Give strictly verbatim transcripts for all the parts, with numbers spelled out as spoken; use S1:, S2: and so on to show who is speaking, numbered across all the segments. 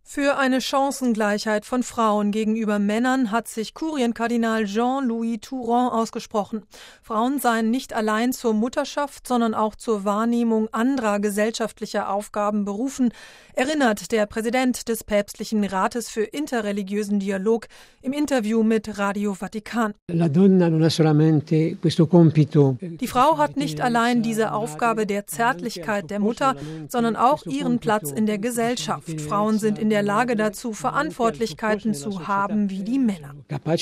S1: Für eine Chancengleichheit von Frauen gegenüber Männern hat sich Kurienkardinal Jean-Louis Touron ausgesprochen. Frauen seien nicht allein zur Mutterschaft, sondern auch zur Wahrnehmung anderer gesellschaftlicher Aufgaben berufen, erinnert der Präsident des Päpstlichen Rates für interreligiösen Dialog im Interview mit Radio Vatikan. Die Frau hat nicht allein diese Aufgabe der Zärtlichkeit der Mutter, sondern auch ihren Platz in der Gesellschaft. Frauen sind in der Lage dazu, Verantwortlichkeiten zu haben wie die Männer.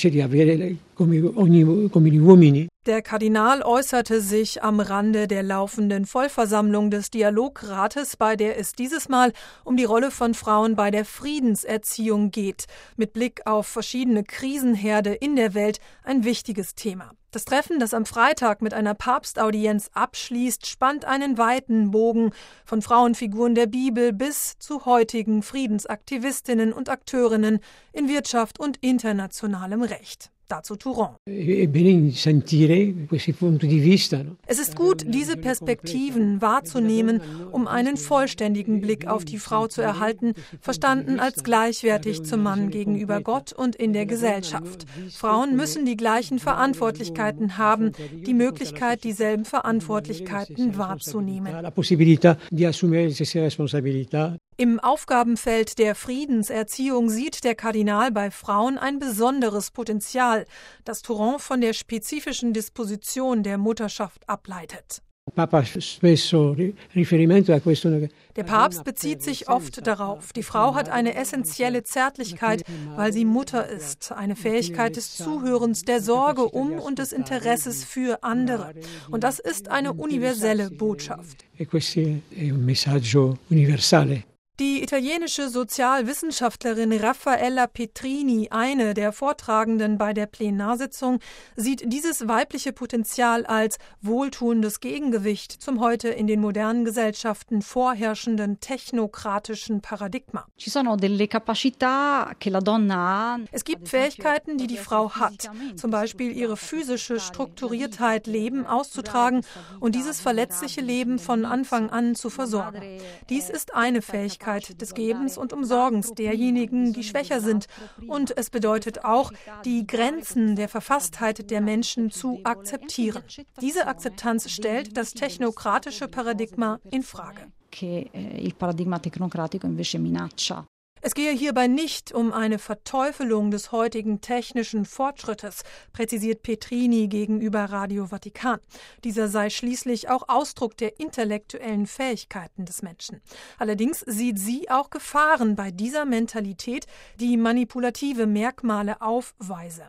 S1: Der Kardinal äußerte sich am Rande der laufenden Vollversammlung des Dialogrates, bei der es dieses Mal um die Rolle von Frauen bei der Friedenserziehung geht. Mit Blick auf verschiedene Krisenherde in der Welt ein wichtiges Thema. Das Treffen, das am Freitag mit einer Papstaudienz abschließt, spannt einen weiten Bogen von Frauenfiguren der Bibel bis zu heutigen Friedensaktivistinnen und Akteurinnen in Wirtschaft und internationalem Recht. Dazu Touron. Es ist gut, diese Perspektiven wahrzunehmen, um einen vollständigen Blick auf die Frau zu erhalten, verstanden als gleichwertig zum Mann gegenüber Gott und in der Gesellschaft. Frauen müssen die gleichen Verantwortlichkeiten haben, die Möglichkeit, dieselben Verantwortlichkeiten wahrzunehmen. Im Aufgabenfeld der Friedenserziehung sieht der Kardinal bei Frauen ein besonderes Potenzial, das Touron von der spezifischen Disposition der Mutterschaft ableitet. Der Papst bezieht sich oft darauf, die Frau hat eine essentielle Zärtlichkeit, weil sie Mutter ist, eine Fähigkeit des Zuhörens, der Sorge um und des Interesses für andere. Und das ist eine universelle Botschaft. Die italienische Sozialwissenschaftlerin Raffaella Petrini, eine der Vortragenden bei der Plenarsitzung, sieht dieses weibliche Potenzial als wohltuendes Gegengewicht zum heute in den modernen Gesellschaften vorherrschenden technokratischen Paradigma. Es gibt Fähigkeiten, die die Frau hat, zum Beispiel ihre physische Strukturiertheit, Leben auszutragen und dieses verletzliche Leben von Anfang an zu versorgen. Dies ist eine Fähigkeit des Gebens und Umsorgens derjenigen, die schwächer sind. Und es bedeutet auch, die Grenzen der Verfasstheit der Menschen zu akzeptieren. Diese Akzeptanz stellt das technokratische Paradigma in Frage. Es gehe hierbei nicht um eine Verteufelung des heutigen technischen Fortschrittes, präzisiert Petrini gegenüber Radio Vatikan. Dieser sei schließlich auch Ausdruck der intellektuellen Fähigkeiten des Menschen. Allerdings sieht sie auch Gefahren bei dieser Mentalität, die manipulative Merkmale aufweise.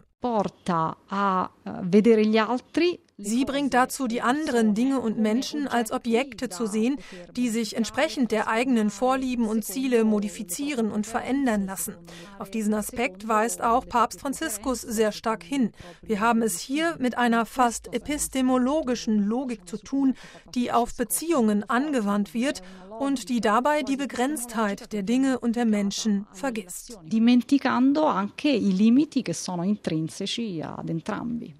S1: Sie bringt dazu, die anderen Dinge und Menschen als Objekte zu sehen, die sich entsprechend der eigenen Vorlieben und Ziele modifizieren und verändern lassen. Auf diesen Aspekt weist auch Papst Franziskus sehr stark hin. Wir haben es hier mit einer fast epistemologischen Logik zu tun, die auf Beziehungen angewandt wird und die dabei die Begrenztheit der Dinge und der Menschen vergisst.
S2: Dimenticando anche i limiti che sono intrinseci ad entrambi.